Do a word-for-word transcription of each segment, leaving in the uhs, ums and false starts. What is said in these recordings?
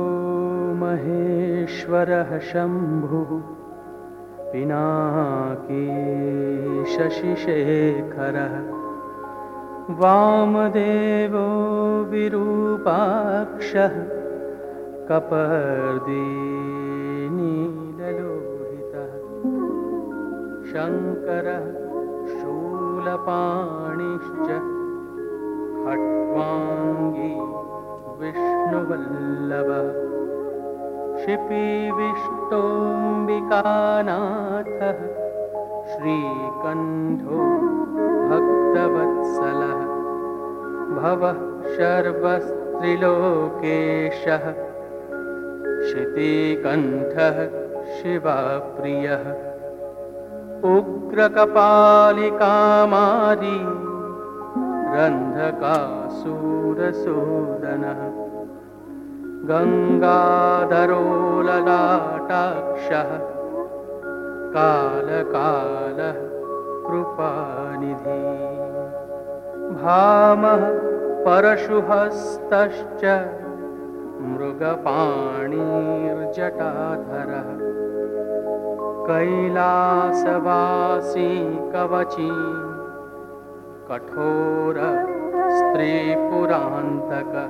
महेश्वरः शम्भुः पिनाकी शशिशेखरः वामदेवो विरूपाक्षः कपर्दी नीललोहितः शङ्करः शूलपाणिश्च खट्वाङ्गी विष्णुवल्लभः शिपीविष्टोऽम्बिकानाथः श्रीकण्ठो भक्तवत्सलः भवः शर्वस्त्रिलोकेशः शितिकण्ठः शिवप्रियः उग्रकपालिकामारी रन्धकासूरसूदनः गङ्गाधरो ललाटाक्षः कालकालः कृपानिधि भामः परशुहस्तश्च मृगपाणिर्जटाधरः कैलासवासी कवची कठोर स्त्रीपुरान्तकः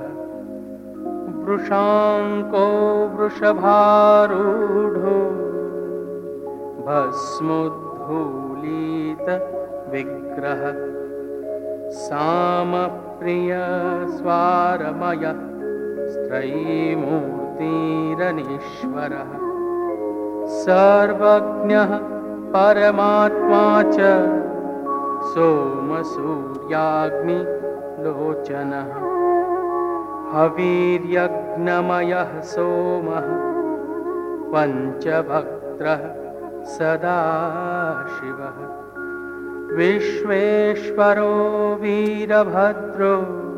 वृषाङ्को वृषभारूढो भस्मोद्धूलित विग्रह सामप्रिय स्वारमय स्त्रयीमूर्तिरनीश्वरः सर्वज्ञः परमात्मा च सोमसूर्याग्निलोचनः हवीर्यज्ञमयः सोमः पञ्चभक्त्रः सदाशिवः विश्वेश्वरो वीरभद्रो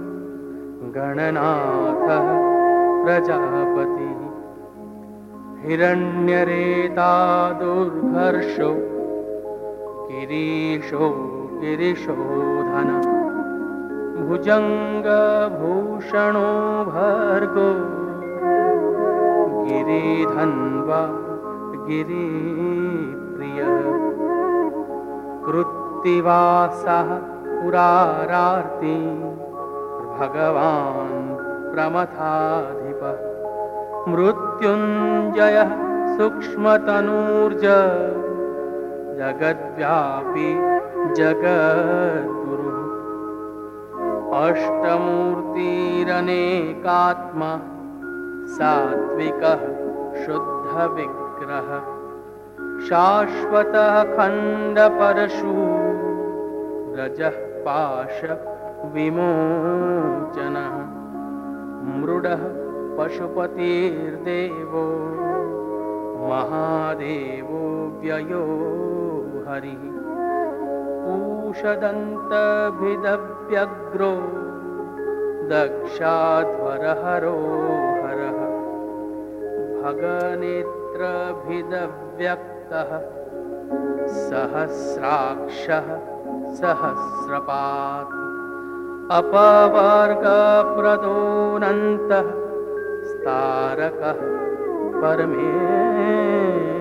गणनाथः प्रजापतिः हिरण्यरेता दुर्धर्षो गिरीशो गिरिशोधनः भुजङ्गभूषणो भर्गो गिरिधन्वा गिरिप्रियः कृत्तिवासः पुरारार्ति भगवान् प्रमथाधिपः मृत्युञ्जयः सूक्ष्मतनूर्ज जगद्व्यापी जगद्गुरुः अष्टमूर्तिरनेकात्मा सात्विकः शुद्धविग्रहः शाश्वतः खण्डपरशु रजः पाश विमोचनः मृडः पशुपतिर्देवो महादेवो व्ययो हरिः पूषदन्तभिदव्यग्रो दक्षाध्वरहरो हरः भगनेत्रभिदव्यक्तः सहस्राक्षः सहस्रपात् अपवर्गप्रदोऽनन्तः स्तारकः परमेश्वरः